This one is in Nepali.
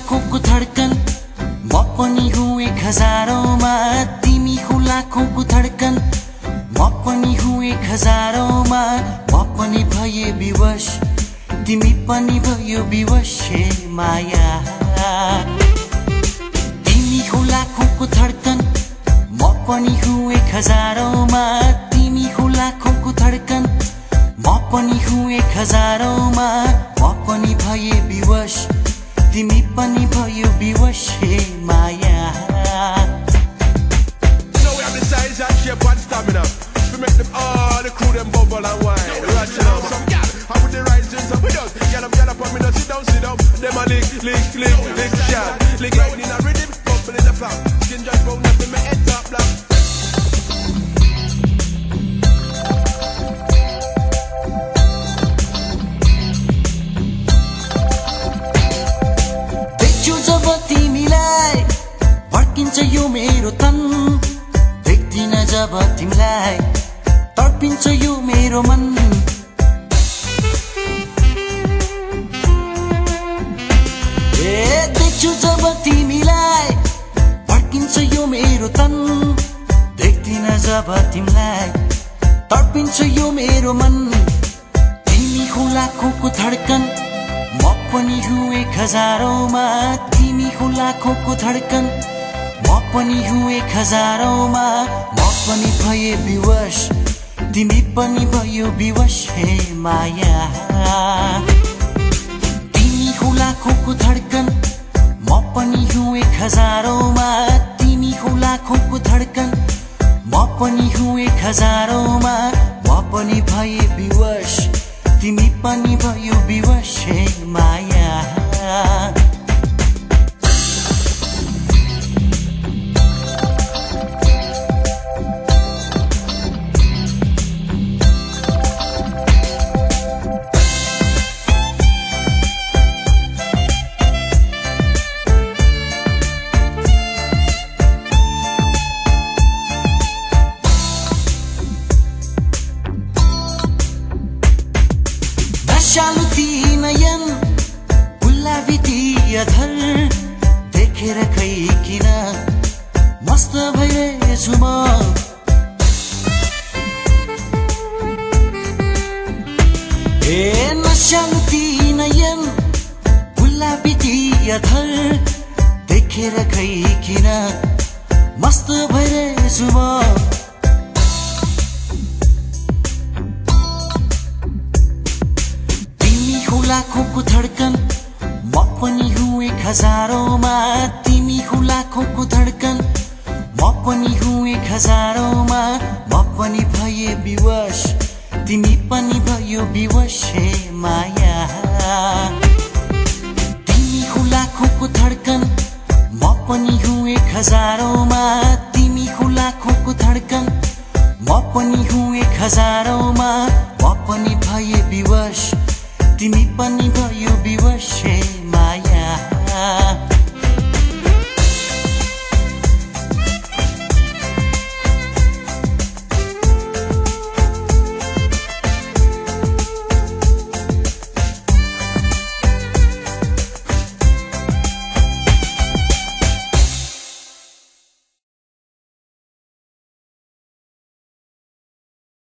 लाखों को धड़कन म पनि हुँ एक हजारौंमा तिमी हो लाखों को धड़कन म पनि हुँ एक हजारौंमा म पनि भए विवश तिमी पनि भयो विवश हे माया तिमी हो लाखों को धड़कन म पनि हुँ एक हजारौंमा तिमी हो लाखों को धड़कन म पनि हुँ एक हजारौंमा म पनि भए विवश तिमी पनि भयो विवश हे माया So we have the size and shape and stamina to make them all the crew them bubble and wine. Right now, some gal, how with the rising some videos. Get up on me, no sit down. Them a lick, shot. Lick right in a rhythm, bubble in the flap. Skin just bone up in my head top black. तिमीलाई भड्किन्छ यो मेरो तन देख्दिन जब तिमीलाई तडपिन्छ यो मेरो मन देख्छु जब तिमीलाई भड्किन्छ यो मेरो तन देख्दिन जब तिमीलाई तडपिन्छ यो मेरो मन तिमी हो लाखों को धड़कन म पनि हुँ एक हजारौंमा तिमी हो लाखों को धड़कन म पनि हुँ एक हजारौंमा म पनि भए विवश तिमी पनि भयो विवश हे माया तिमी हो लाखों को धड़कन म पनि हुँ एक हजारौंमा तिमी हो लाखों को धड़कन म पनि हुँ एक हजारौंमा म पनि भए विवश तिमी पनि भयो विवश हे माया नशालु ती नयन गुलाबी ती अधर देखेर खै किन मस्त भइरहेछु म नशालु ती नयन गुलाबी ती अधर देखेर खै किन मस्त भइरहेछु म लाखों को धड़कन म पनि हुँ एक हजारौंमा तिमी हो लाखों को धड़कन म पनि हुँ एक हजारौंमा म पनि भए विवश तिमी पनि भयो विवश हे माया तिमी हो लाखों को धड़कन म पनि हुँ एक हजारौंमा तिमी हो लाखों को धड़कन म पनि हुँ एक हजारौंमा म पनि भए विवश तिमी पनि भयो विवश हे